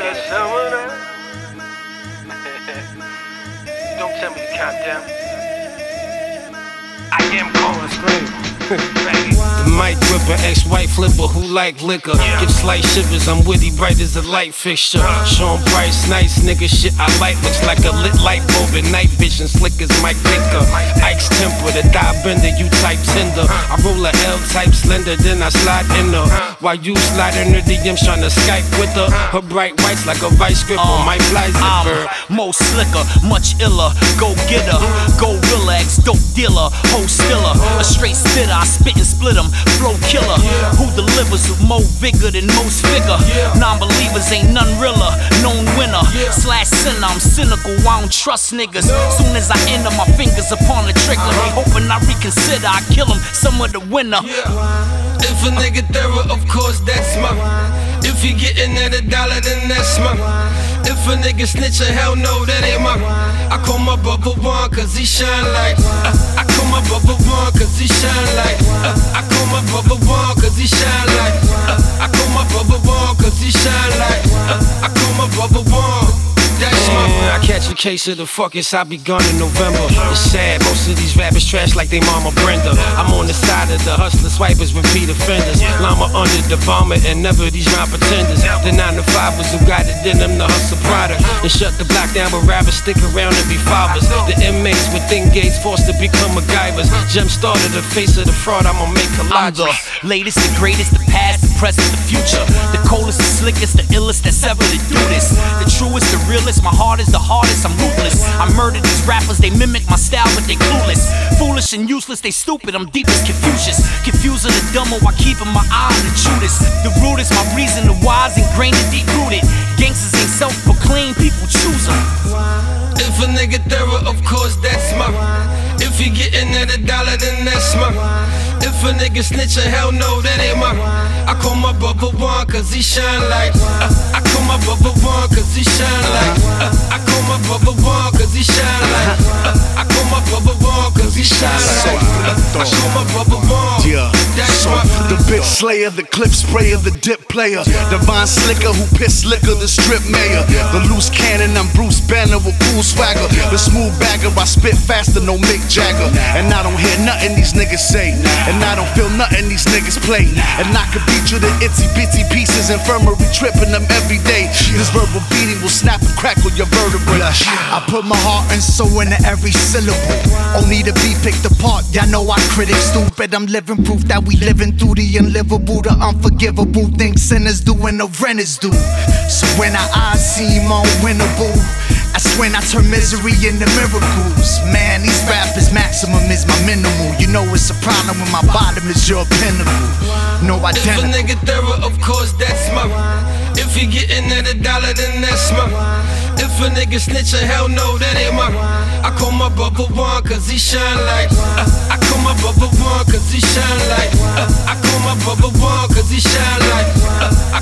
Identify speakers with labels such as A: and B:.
A: got someone else. Don't tell me to count down. I am going scream.
B: Mic whipper, ex-white flipper who like liquor. Give slight shivers, I'm witty, bright as a light fixture. Sean Price, nice nigga, shit I like. Looks like a lit light bulb at night vision, slick as Mike Dicker. Ike's temper, the thigh bender, you type tender. I roll a L-type slender, then I slide in her. While you slide in her DMs tryna Skype with her. Her bright whites like a vice grip on my fly zipper.
C: I'm more slicker, much iller, go getter, gorilla, ex-dope dealer, hoe stiller, a straight spitter, I spit and split 'em, flow killer, who delivers with more vigor than most figure. Non-believers ain't none realer, known winner, slash sinner, I'm cynical, I don't trust niggas. Soon as I enter my fingers upon the trigger, they hoping I reconsider, I kill 'em, some of the winner.
B: If a nigga thorough, of course that's my. If he getting at $1, then that's my. If a nigga snitchin', hell no, that ain't my. I call my brother one cause he shine like. I call my brother one cause he shine like. I call my brother one cause he shine like. I call my brother one cause he shine like. I call my brother one. That's my. I catch a case of the fuckers, I be gone in November. It's sad, most of these rappers trash like they mama Brenda. I'm on the side of the hustler swipers, repeat offenders. Llama under the bomber and never these rhyme pretenders. The 9-to-5ers who got it in them, the hustle product. And shut the block down, but rather stick around and be fathers. The inmates with thin gates forced to become MacGyvers. Gem started the face of the fraud, I'ma make
C: I'm
B: Colossus.
C: the latest, the greatest, the past, the present, the future. The coldest, the slickest, the illest that's ever to do this. The truest, the realest, my heart is the hardest, I'm ruthless. I murder these rappers, they mimic my style, but they clueless. Foolish and useless, they stupid, I'm deep as Confucius. Confusing the dumber while keeping my eye on the Judas. The rudest, my reason, the wise, ingrained and deep-rooted. Gangsters ain't self-proclaimed, people choose them.
B: If a nigga thorough, of course that's my. If he getting at $1, then that's my. If a nigga snitchin', hell no, that ain't my. I call my brother one cause he shine like. I call my brother one cause he shine like. I call my brother one cause he shine like. I call my brother one cause he shine like. I call my brother one.
D: Yeah, so the bitch slayer, the clip sprayer, the dip player, the Von Slicker who piss liquor, the strip mayor, the loose cannon, I'm Bruce Banner with cool swagger, the smooth bagger, I spit faster, no Mick Jagger, and I don't hear nothing these niggas say, and I don't feel nothing these niggas play, and I could beat you to itsy bitsy pieces, infirmary tripping them every day. This verbal beating will snap and crackle your vertebrae.
E: I put my heart and soul into every syllable. Only to be picked apart, y'all know I critics stupid. I'm living proof that we living through the unlivable, the unforgivable. Things sinners do and the renters do. So when our eyes seem unwinnable, that's when I turn misery into miracles. Man, these rappers, maximum is my minimal. You know it's a problem when my bottom is your pinnacle. No
B: If a
E: identity.
B: nigga thorough, of course that's my. If he getting at $1, then that's my. If a nigga snitchin', hell no, that ain't my. I call my brother one cause he shine like. I call my brother one cause he shine like. I call my brother one cause he shine like.